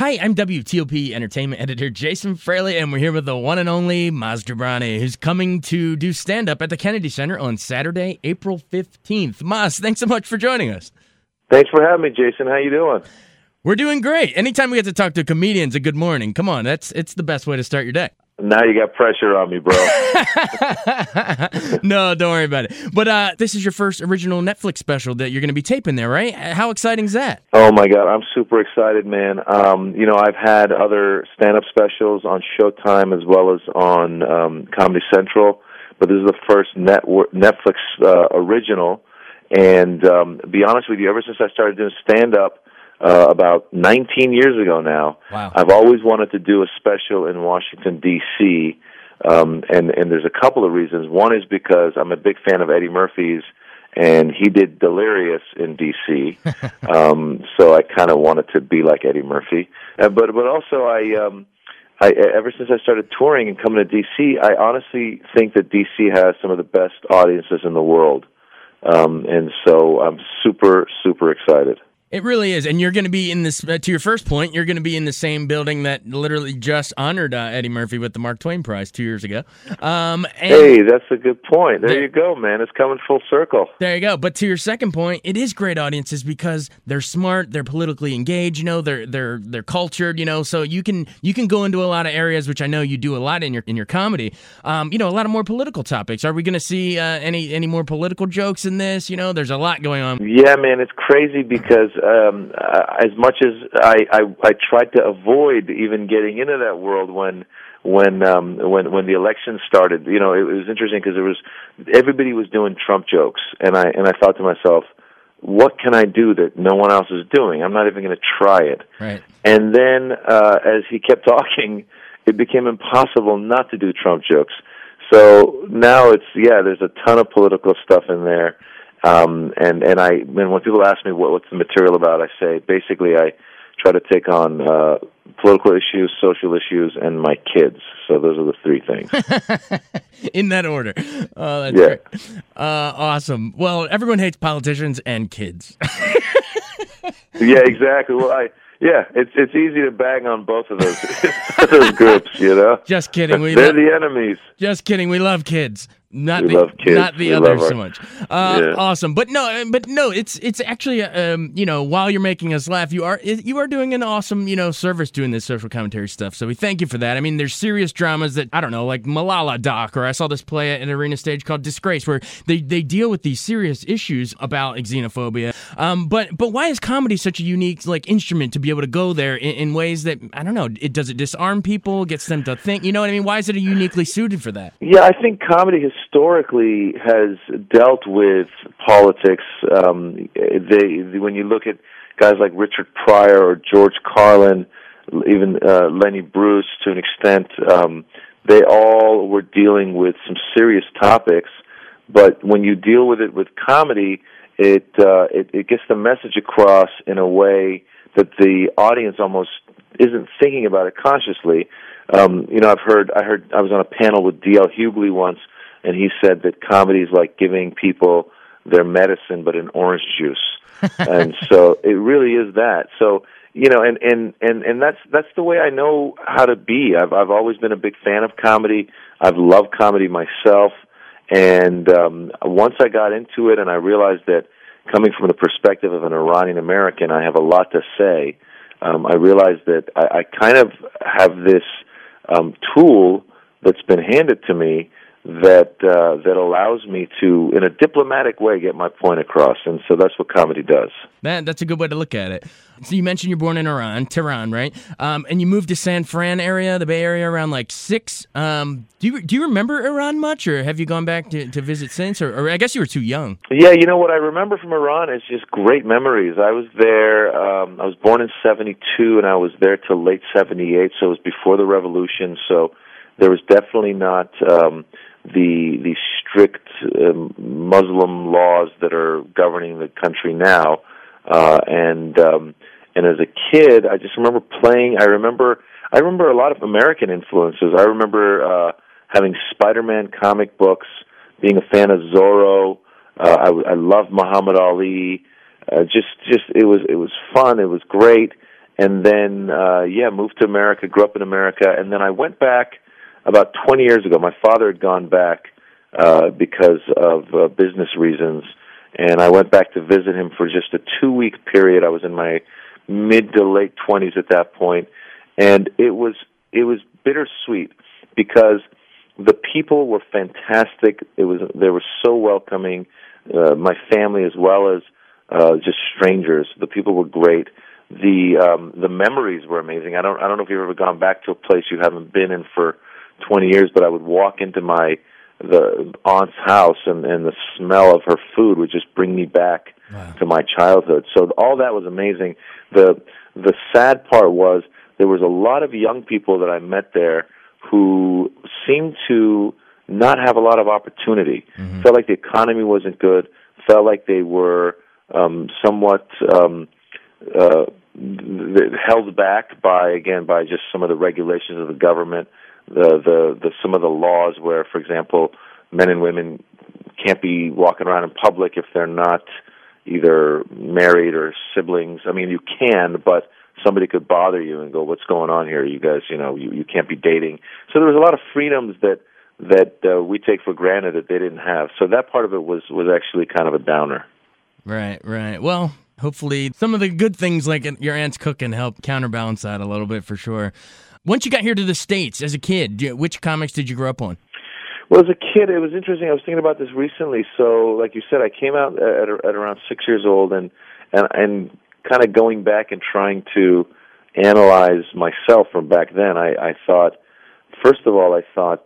Hi, I'm WTOP Entertainment Editor Jason Fraley, and we're here with the one and only Maz Jobrani, who's coming to do stand-up at the Kennedy Center on Saturday, April 15th. Maz, thanks so much for joining us. Thanks for having me, Jason. How you doing? We're doing great. Anytime we get to talk to comedians, a good morning. Come on, it's the best way to start your day. Now you got pressure on me, bro. No, don't worry about it. But this is your first original Netflix special that you're going to be taping there, right? How exciting is that? Oh, my God. I'm super excited, man. I've had other stand-up specials on Showtime as well as on Comedy Central, but this is the first Netflix original. And be honest with you, ever since I started doing stand-up, about 19 years ago now. Wow. I've always wanted to do a special in Washington, D.C., and there's a couple of reasons. One is because I'm a big fan of Eddie Murphy's, and he did Delirious in D.C., so I kind of wanted to be like Eddie Murphy. But also, I ever since I started touring and coming to D.C., I honestly think that D.C. has some of the best audiences in the world, and so I'm super, super excited. It really is, and you're going to be in this, to your first point, you're going to be in the same building that literally just honored Eddie Murphy with the Mark Twain Prize 2 years ago. Hey, that's a good point. There you go, man. It's coming full circle. There you go. But to your second point, it is great audiences because they're smart, they're politically engaged, they're cultured, so you can go into a lot of areas, which I know you do a lot in your comedy. A lot of more political topics. Are we going to see any more political jokes in this? There's a lot going on. Yeah, man, it's crazy because as much as I tried to avoid even getting into that world when the election started, it was interesting because everybody was doing Trump jokes, and I thought to myself, what can I do that no one else is doing? I'm not even going to try it. Right. And then as he kept talking, it became impossible not to do Trump jokes. So now there's a ton of political stuff in there. And when people ask me what's the material about, I say basically I try to take on political issues, social issues, and my kids. So those are the three things. In that order. Oh, that's great. Awesome. Well, everyone hates politicians and kids. Yeah, exactly. Well, it's easy to bang on both of those groups, Just kidding. They're the enemies. Just kidding. We love kids. Not the We others love so much. Awesome, but no, it's actually while you're making us laugh, you are doing an awesome service doing this social commentary stuff. So we thank you for that. I mean, there's serious dramas that I don't know, like Malala Doc, or I saw this play at an arena stage called Disgrace, where they deal with these serious issues about xenophobia. But why is comedy such a unique instrument to be able to go there in ways that I don't know? Does it disarm people, gets them to think? You know what I mean? Why is it uniquely suited for that? Yeah, I think comedy historically has dealt with politics. When you look at guys like Richard Pryor or George Carlin, even Lenny Bruce to an extent, they all were dealing with some serious topics. But when you deal with it with comedy, it gets the message across in a way that the audience almost isn't thinking about it consciously. I was on a panel with D.L. Hughley once, and he said that comedy is like giving people their medicine, but in orange juice. And so it really is that. So, and that's the way I know how to be. I've always been a big fan of comedy. I've loved comedy myself. And once I got into it and I realized that coming from the perspective of an Iranian American, I have a lot to say. I realized that I kind of have this tool that's been handed to me that allows me to, in a diplomatic way, get my point across. And so that's what comedy does. That's a good way to look at it. So you mentioned you're born in Tehran, right? And you moved to San Fran area, the Bay Area, around 6. Do you remember Iran much, or have you gone back to visit since? Or I guess you were too young. Yeah, what I remember from Iran is just great memories. I was there, I was born in 72, and I was there till late 78, so it was before the revolution, so there was definitely not the strict Muslim laws that are governing the country now. And as a kid, I just remember playing. I remember a lot of American influences. I remember having Spider-Man comic books, being a fan of Zorro. I loved Muhammad Ali. It was fun. It was great. and then moved to America, grew up in America, and then I went back about 20 years ago. My father had gone back because of business reasons, and I went back to visit him for just a 2-week period. I was in my mid to late 20s at that point, and it was bittersweet because the people were fantastic. They were so welcoming. My family as well as just strangers. The people were great. The memories were amazing. I don't know if you've ever gone back to a place you haven't been in for 20 years, but I would walk into the aunt's house and the smell of her food would just bring me back to my childhood. So all that was amazing. The sad part was there was a lot of young people that I met there who seemed to not have a lot of opportunity. Mm-hmm. Felt like the economy wasn't good. Felt like they were somewhat held back by just some of the regulations of the government. Some of the laws where, for example, men and women can't be walking around in public if they're not either married or siblings. I mean, you can, but somebody could bother you and go, "What's going on here? You guys, you can't be dating." So there was a lot of freedoms that we take for granted that they didn't have. So that part of it was actually kind of a downer. Right. Well, hopefully some of the good things like your aunt's cooking help counterbalance that a little bit for sure. Once you got here to the States as a kid, which comics did you grow up on? Well, as a kid, it was interesting. I was thinking about this recently. So, like you said, I came out at around 6 years old, and kind of going back and trying to analyze myself from back then. I thought, first of all,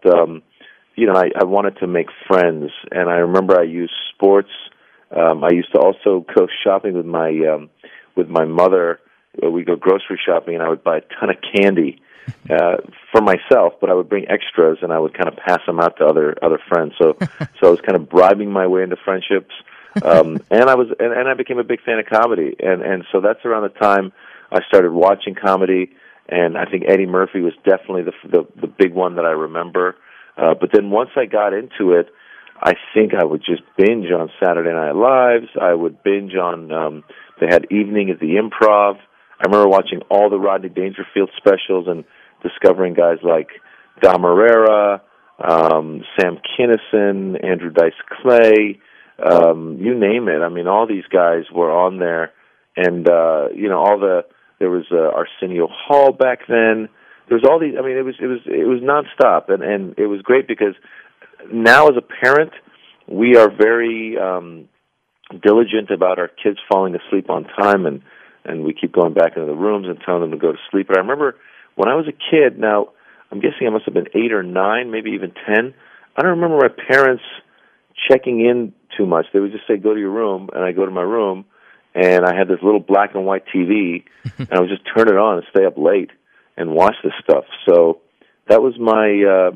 I wanted to make friends, and I remember I used sports. I used to also go shopping with my mother. We go grocery shopping, and I would buy a ton of candy for myself, but I would bring extras, and I would kind of pass them out to other friends. So I was kind of bribing my way into friendships, and I became a big fan of comedy, and so that's around the time I started watching comedy, and I think Eddie Murphy was definitely the big one that I remember. But then once I got into it, I think I would just binge on Saturday Night Lives. I would binge on, they had Evening at the Improv. I remember watching all the Rodney Dangerfield specials and discovering guys like Dom Herrera, Sam Kinison, Andrew Dice Clay, you name it. I mean, all these guys were on there. And, there was Arsenio Hall back then. There was all these, I mean, it was nonstop. And it was great because now as a parent, we are very diligent about our kids falling asleep on time, and we keep going back into the rooms and telling them to go to sleep. But I remember when I was a kid, now I'm guessing I must have been 8 or 9, maybe even 10, I don't remember my parents checking in too much. They would just say, "Go to your room," and I go to my room, and I had this little black and white TV, and I would just turn it on and stay up late and watch this stuff. So that was my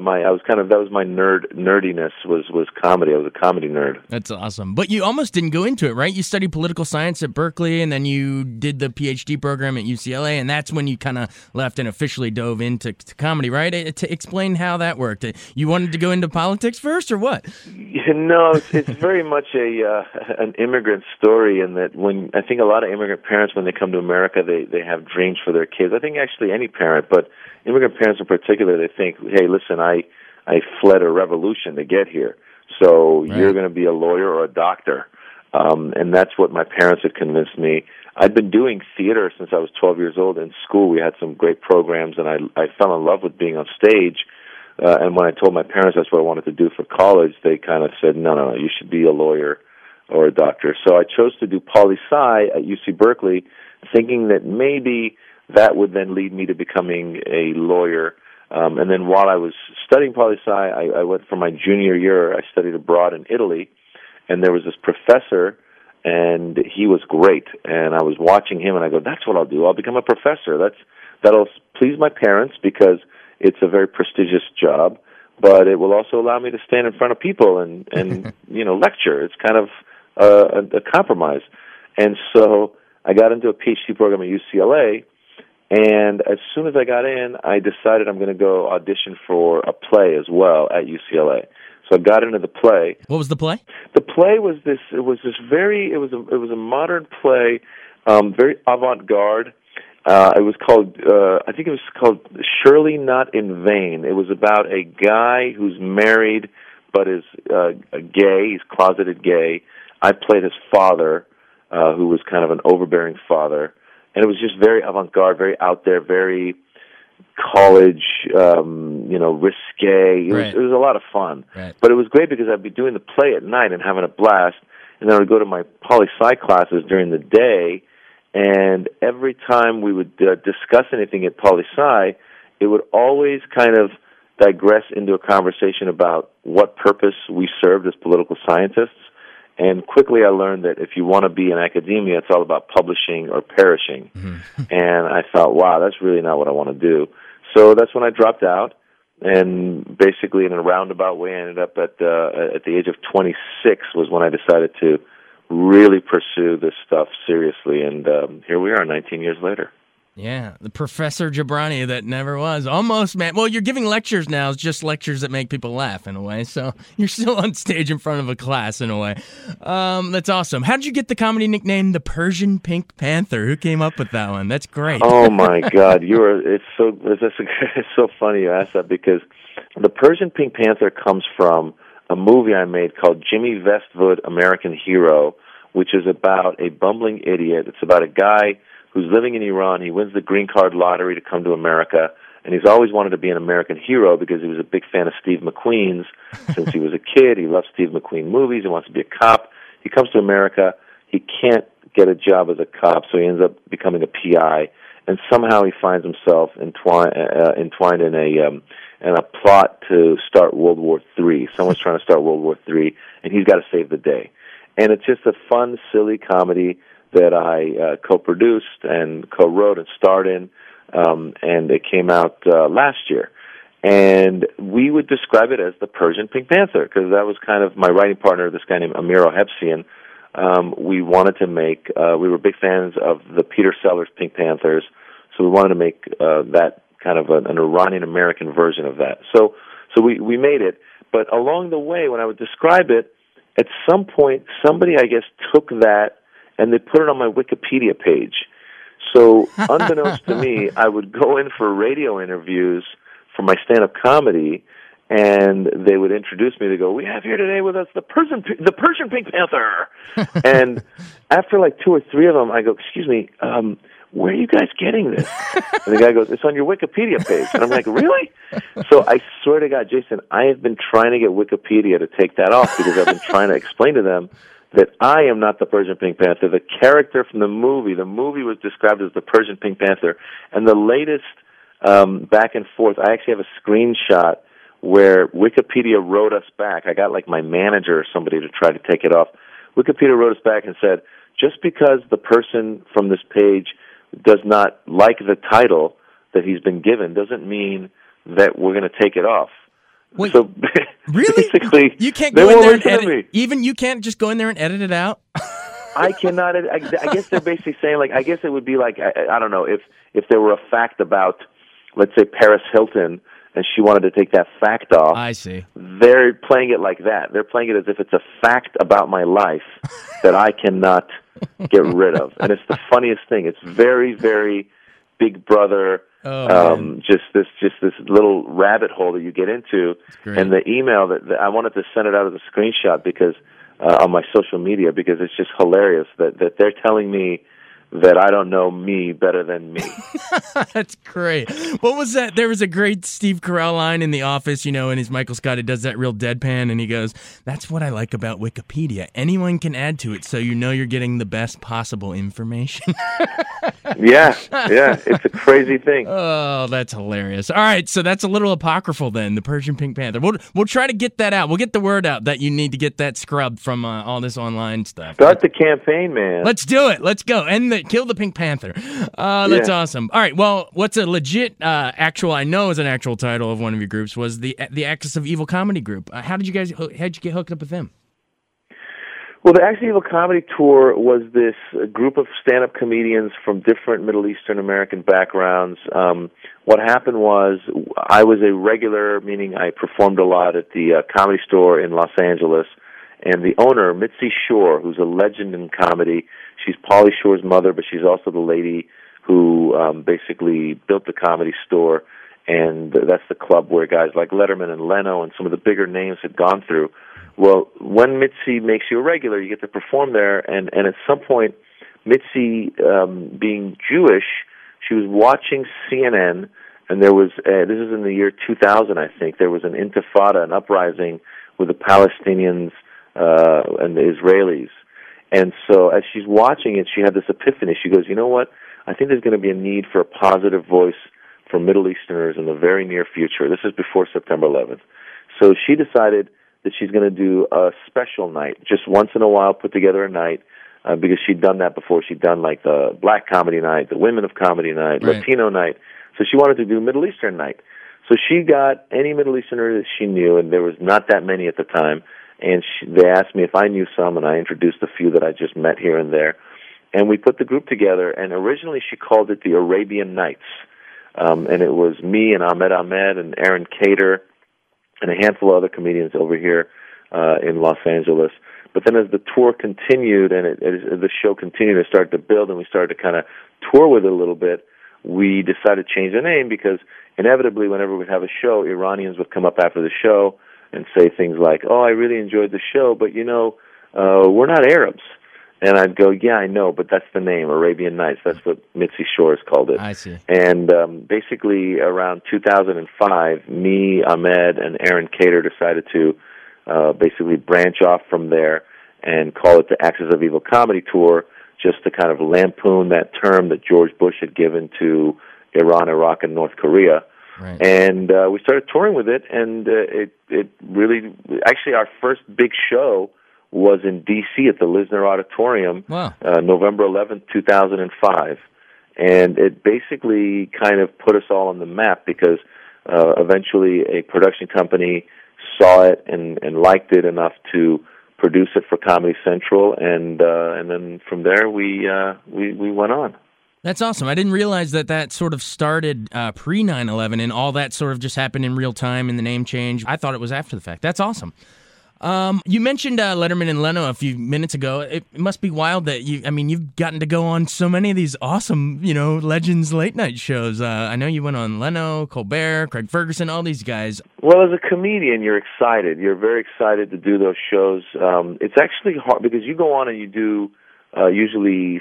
nerdiness was comedy. I was a comedy nerd. That's awesome. But you almost didn't go into it, right? You studied political science at Berkeley, and then you did the PhD program at UCLA, and that's when you kind of left and officially dove into comedy, right? To explain how that worked. You wanted to go into politics first, or what? No, it's very much an immigrant story, in that when I think a lot of immigrant parents, when they come to America, they have dreams for their kids. I think actually any parent, but immigrant parents in particular, they think, "Hey, listen, I fled a revolution to get here, so right. You're going to be a lawyer or a doctor." And that's what my parents had convinced me. I'd been doing theater since I was 12 years old. In school, we had some great programs, and I fell in love with being on stage. And when I told my parents that's what I wanted to do for college, they kind of said, no, you should be a lawyer or a doctor. So I chose to do poli-sci at UC Berkeley, thinking that maybe that would then lead me to becoming a lawyer. And then while I was studying poli-sci, I went for my junior year, I studied abroad in Italy, and there was this professor, and he was great. And I was watching him, and I go, that's what I'll do. I'll become a professor. That'll please my parents because it's a very prestigious job, but it will also allow me to stand in front of people and lecture. It's kind of a compromise. And so I got into a PhD program at UCLA, and as soon as I got in, I decided I'm going to go audition for a play as well at UCLA. So I got into the play. What was the play? The play was it was a modern play, very avant-garde. It was called, I think it was called Surely Not in Vain. It was about a guy who's married but is gay. He's closeted gay. I played his father, who was kind of an overbearing father. And it was just very avant-garde, very out there, very college, risque. It was a lot of fun. Right. But it was great because I'd be doing the play at night and having a blast, and then I would go to my poli-sci classes during the day, and every time we would discuss anything at poli-sci, it would always kind of digress into a conversation about what purpose we served as political scientists. And quickly I learned that if you want to be in academia, it's all about publishing or perishing. Mm-hmm. And I thought, wow, that's really not what I want to do. So that's when I dropped out, and basically in a roundabout way I ended up at the age of 26 was when I decided to really pursue this stuff seriously, and here we are 19 years later. Yeah, the Professor Jabrani that never was. Almost, man. Well, you're giving lectures now. It's just lectures that make people laugh in a way. So you're still on stage in front of a class in a way. That's awesome. How did you get the comedy nickname the Persian Pink Panther? Who came up with that one? That's great. Oh my God, it's so funny you asked that, because the Persian Pink Panther comes from a movie I made called Jimmy Westwood, American Hero, which is about a bumbling idiot. It's about a guy who's living in Iran. He wins the green card lottery to come to America, and he's always wanted to be an American hero because he was a big fan of Steve McQueen's since he was a kid. He loves Steve McQueen movies. He wants to be a cop. He comes to America. He can't get a job as a cop, so he ends up becoming a PI, and somehow he finds himself entwined in a plot to start World War III. Someone's trying to start World War III, and he's got to save the day. And it's just a fun, silly comedy that I co-produced and co-wrote and starred in, and it came out last year. And we would describe it as the Persian Pink Panther, because that was kind of my writing partner, this guy named Amir Ohebsian. We wanted to make, we were big fans of the Peter Sellers Pink Panthers, so we wanted to make that kind of an Iranian-American version of that. So we made it, but along the way, when I would describe it, at some point, somebody, I guess, took that and they put it on my Wikipedia page. So, unbeknownst to me, I would go in for radio interviews for my stand-up comedy, and they would introduce me. They go, "We have here today with us the Persian Pink Panther." And after like 2 or 3 of them, I go, "Excuse me, where are you guys getting this?" And the guy goes, "It's on your Wikipedia page." And I'm like, "Really?" So I swear to God, Jason, I have been trying to get Wikipedia to take that off, because I've been trying to explain to them that I am not the Persian Pink Panther. The character from the movie was described as the Persian Pink Panther. And the latest back and forth, I actually have a screenshot where Wikipedia wrote us back. I got like my manager or somebody to try to take it off. Wikipedia wrote us back and said, just because the person from this page does not like the title that he's been given doesn't mean that we're going to take it off. Wait, so really? Basically, you can't go in there and edit. Even you can't just go in there and edit it out. I cannot. I guess they're basically saying, like, I guess it would be like, I don't know, if there were a fact about, let's say, Paris Hilton, and she wanted to take that fact off. I see. They're playing it like that. They're playing it as if it's a fact about my life that I cannot get rid of. And it's the funniest thing. It's very, very Big Brother. Just this little rabbit hole that you get into, and the email that I wanted to send it out as a screenshot because on my social media, because it's just hilarious that they're telling me that I don't know me better than me. That's great. What was that? There was a great Steve Carell line in The Office, and he's Michael Scott. He does that real deadpan, and he goes, "That's what I like about Wikipedia. Anyone can add to it, so you're getting the best possible information." Yeah, it's a crazy thing. Oh, that's hilarious. All right, so that's a little apocryphal then, the Persian Pink Panther. We'll try to get that out. We'll get the word out that you need to get that scrubbed from all this online stuff. Start the campaign, man. Let's do it. Let's go. Kill the Pink Panther. That's awesome. All right, well, what's a legit I know is an actual title of one of your groups, was the Axis of Evil Comedy Group. How'd you get hooked up with them? Well, the Axis of Evil Comedy Tour was this group of stand-up comedians from different Middle Eastern American backgrounds. What happened was I was a regular, meaning I performed a lot at the Comedy Store in Los Angeles, and the owner, Mitzi Shore, who's a legend in comedy, she's Pauly Shore's mother, but she's also the lady who basically built the Comedy Store, and that's the club where guys like Letterman and Leno and some of the bigger names had gone through. Well, when Mitzi makes you a regular, you get to perform there, and at some point, Mitzi, being Jewish, she was watching CNN, and there was, this is in the year 2000, I think, there was an intifada, an uprising with the Palestinians and the Israelis. And so as she's watching it, she had this epiphany. She goes, you know what? I think there's going to be a need for a positive voice for Middle Easterners in the very near future. This is before September 11th. So she decided that she's going to do a special night, just once in a while put together a night, because she'd done that before. She'd done like the Black Comedy Night, the Women of Comedy Night, right, Latino Night. So she wanted to do Middle Eastern Night. So she got any Middle Easterner that she knew, and there was not that many at the time, and they asked me if I knew some, and I introduced a few that I just met here and there. And we put the group together, and originally she called it the Arabian Nights. And it was me and Ahmed and Aaron Cater and a handful of other comedians over here in Los Angeles. But then as the tour continued and the show continued, it started to build, and we started to kind of tour with it a little bit, we decided to change the name because inevitably whenever we'd have a show, Iranians would come up after the show and say things like, oh, I really enjoyed the show, but, we're not Arabs. And I'd go, yeah, I know, but that's the name, Arabian Nights. That's what Mitzi Shores called it. I see. And basically around 2005, me, Ahmed, and Aaron Cater decided to basically branch off from there and call it the Axis of Evil Comedy Tour, just to kind of lampoon that term that George Bush had given to Iran, Iraq, and North Korea. Right. And we started touring with it, and it really, actually our first big show was in D.C. at the Lisner Auditorium, wow, November 11th, 2005. And it basically kind of put us all on the map because eventually a production company saw it and liked it enough to produce it for Comedy Central, and then from there we went on. That's awesome. I didn't realize that sort of started pre 9/11 and all that sort of just happened in real time in the name change. I thought it was after the fact. That's awesome. You mentioned Letterman and Leno a few minutes ago. It must be wild that you've gotten to go on so many of these awesome, legends late night shows. I know you went on Leno, Colbert, Craig Ferguson, all these guys. Well, as a comedian, you're excited. You're very excited to do those shows. It's actually hard because you go on and you do usually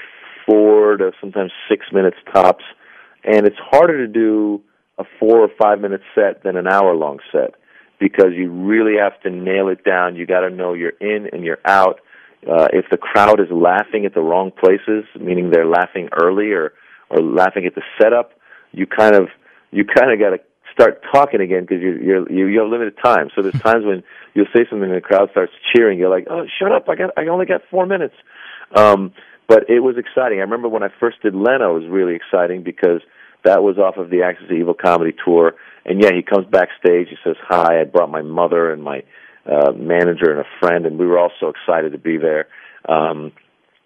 4 to sometimes 6 minutes tops, and it's harder to do a 4 or 5 minute set than an hour-long set, because you really have to nail it down. You got to know you're in and you're out. If the crowd is laughing at the wrong places, meaning they're laughing early or laughing at the setup, you kind of got to start talking again because you have limited time. So there's times when you'll say something and the crowd starts cheering. You're like, oh, shut up! I only got 4 minutes. But it was exciting. I remember when I first did Leno, it was really exciting because that was off of the Axis of Evil Comedy Tour. And yeah, he comes backstage, he says, hi, I brought my mother and my manager and a friend, and we were all so excited to be there. And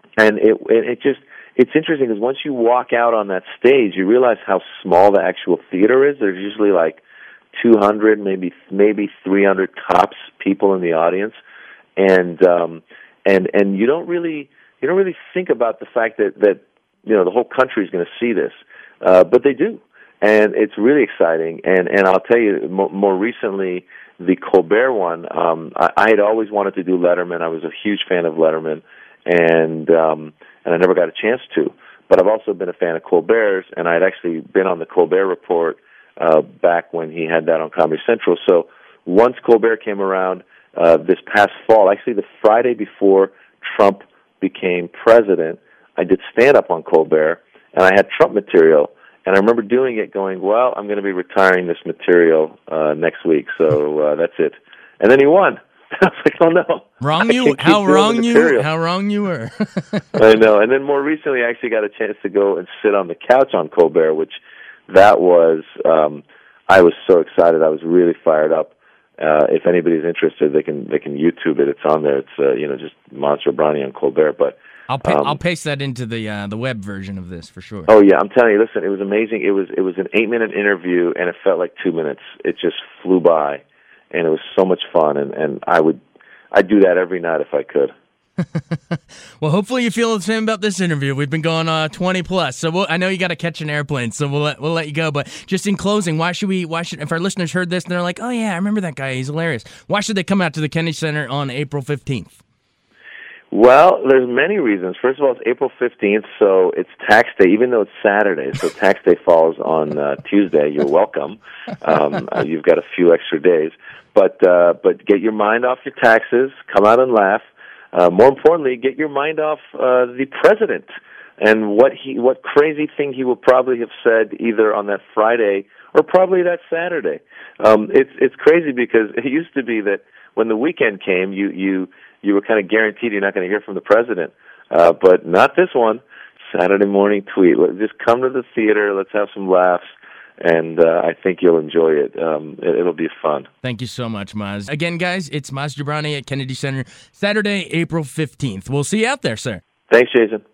it's interesting because once you walk out on that stage, you realize how small the actual theater is. There's usually like 200, maybe 300 tops people in the audience. And you don't really think about the fact that the whole country is going to see this. But they do. And it's really exciting. And I'll tell you, more recently, the Colbert one, I had always wanted to do Letterman. I was a huge fan of Letterman, and I never got a chance to. But I've also been a fan of Colbert's, and I'd actually been on the Colbert Report back when he had that on Comedy Central. So once Colbert came around this past fall, actually the Friday before Trump became president, I did stand-up on Colbert, and I had Trump material. And I remember doing it going, well, I'm going to be retiring this material next week, so that's it. And then he won. I was like, oh, no. How wrong you were. I know. And then more recently, I actually got a chance to go and sit on the couch on Colbert, which that was, I was so excited. I was really fired up. If anybody's interested, they can YouTube it. It's on there. It's, just Monster Brownie on Colbert. But I'll paste that into the web version of this for sure. Oh yeah, I'm telling you. Listen, it was amazing. It was an 8-minute interview, and it felt like 2 minutes. It just flew by, and it was so much fun. And I'd do that every night if I could. Well, hopefully you feel the same about this interview. We've been going 20 plus, so I know you got to catch an airplane, so we'll let you go. But just in closing, why should if our listeners heard this and they're like, oh yeah, I remember that guy, he's hilarious. Why should they come out to the Kennedy Center on April 15th? Well, there's many reasons. First of all, it's April 15th, so it's tax day, even though it's Saturday. So tax day falls on Tuesday. You're welcome. You've got a few extra days. But get your mind off your taxes. Come out and laugh. More importantly, get your mind off the president and what crazy thing he will probably have said either on that Friday or probably that Saturday. It's crazy because it used to be that when the weekend came, you were kind of guaranteed you're not going to hear from the president. But not this one. Saturday morning tweet. Just come to the theater. Let's have some laughs. And I think you'll enjoy it. It'll be fun. Thank you so much, Maz. Again, guys, it's Maz Jobrani at Kennedy Center, Saturday, April 15th. We'll see you out there, sir. Thanks, Jason.